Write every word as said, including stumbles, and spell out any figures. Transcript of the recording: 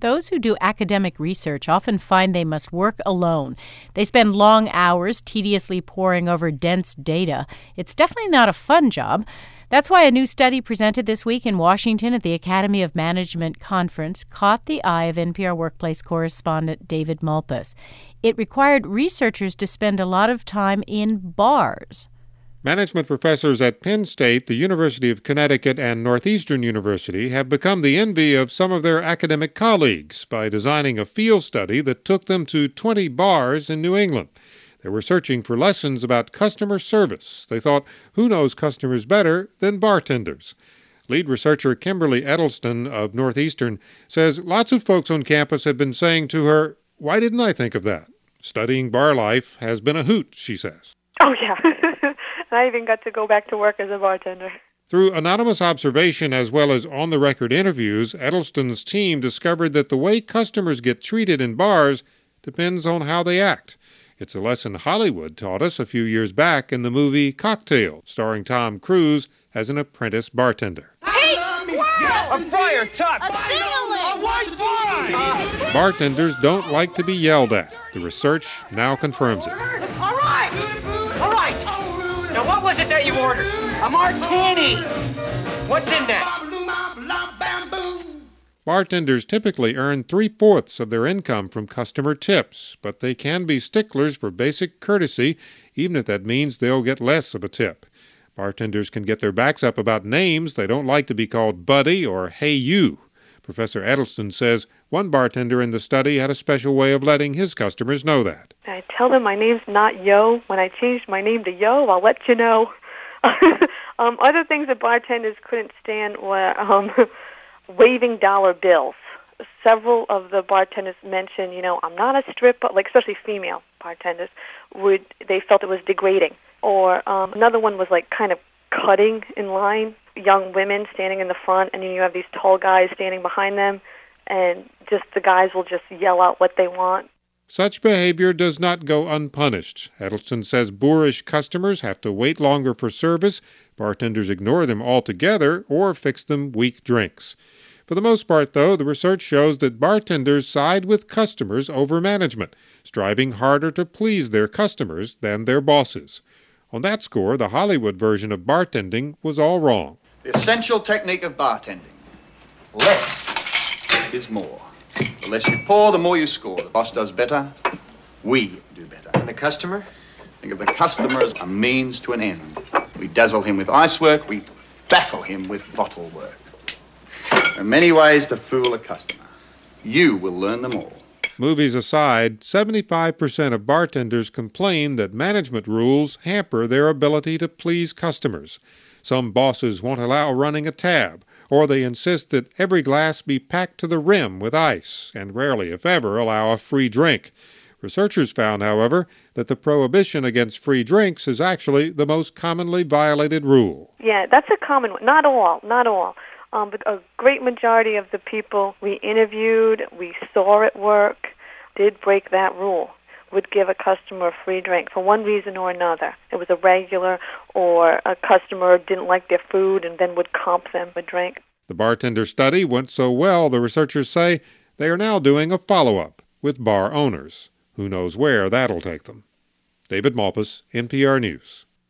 those who do academic research often find they must work alone. They spend long hours tediously poring over dense data. It's definitely not a fun job. That's why a new study presented this week in Washington at the Academy of Management Conference caught the eye of N P R Workplace correspondent David Malpass. It required researchers to spend a lot of time in bars. Management professors at Penn State, the University of Connecticut, and Northeastern University have become the envy of some of their academic colleagues by designing a field study that took them to twenty bars in New England. They were searching for lessons about customer service. They thought, who knows customers better than bartenders? Lead researcher Kimberly Edelston of Northeastern says lots of folks on campus have been saying to her, why didn't I think of that? Studying bar life has been a hoot, she says. Oh, yeah. I even got to go back to work as a bartender. Through anonymous observation as well as on-the-record interviews, Edelston's team discovered that the way customers get treated in bars depends on how they act. It's a lesson Hollywood taught us a few years back in the movie Cocktail, starring Tom Cruise as an apprentice bartender. Hey, wow! A friar tuck! A ding-a-ling! A white wine! Bartenders don't like to be yelled at. The research now confirms it. All right! All right! Now, what was it that you ordered? A martini! What's in that? Bartenders typically earn three-fourths of their income from customer tips, but they can be sticklers for basic courtesy, even if that means they'll get less of a tip. Bartenders can get their backs up about names. They don't like to be called buddy or hey you. Professor Edelston says one bartender in the study had a special way of letting his customers know that. I tell them my name's not Yo. When I changed my name to Yo, I'll let you know. um, other things that bartenders couldn't stand were um, waving dollar bills. Several of the bartenders mentioned, you know, I'm not a stripper, like especially female bartenders, would they felt it was degrading. Or um, another one was like kind of cutting in line, young women standing in the front, and you have these tall guys standing behind them, and just the guys will just yell out what they want. Such behavior does not go unpunished. Edelston says boorish customers have to wait longer for service, bartenders ignore them altogether, or fix them weak drinks. For the most part, though, the research shows that bartenders side with customers over management, striving harder to please their customers than their bosses. On that score, the Hollywood version of bartending was all wrong. The essential technique of bartending. Less is more. The less you pour, the more you score. The boss does better, we do better. And the customer? Think of the customer as a means to an end. We dazzle him with icework, we baffle him with bottle work. There are many ways to fool a customer. You will learn them all. Movies aside, seventy-five percent of bartenders complain that management rules hamper their ability to please customers. Some bosses won't allow running a tab, or they insist that every glass be packed to the rim with ice, and rarely, if ever, allow a free drink. Researchers found, however, that the prohibition against free drinks is actually the most commonly violated rule. Yeah, that's a common one. Not all, not all. Um, but a great majority of the people we interviewed, we saw at work, did break that rule, would give a customer a free drink for one reason or another. It was a regular, or a customer didn't like their food and then would comp them a drink. The bartender study went so well, the researchers say, they are now doing a follow-up with bar owners. Who knows where that'll take them? David Malpass, N P R News.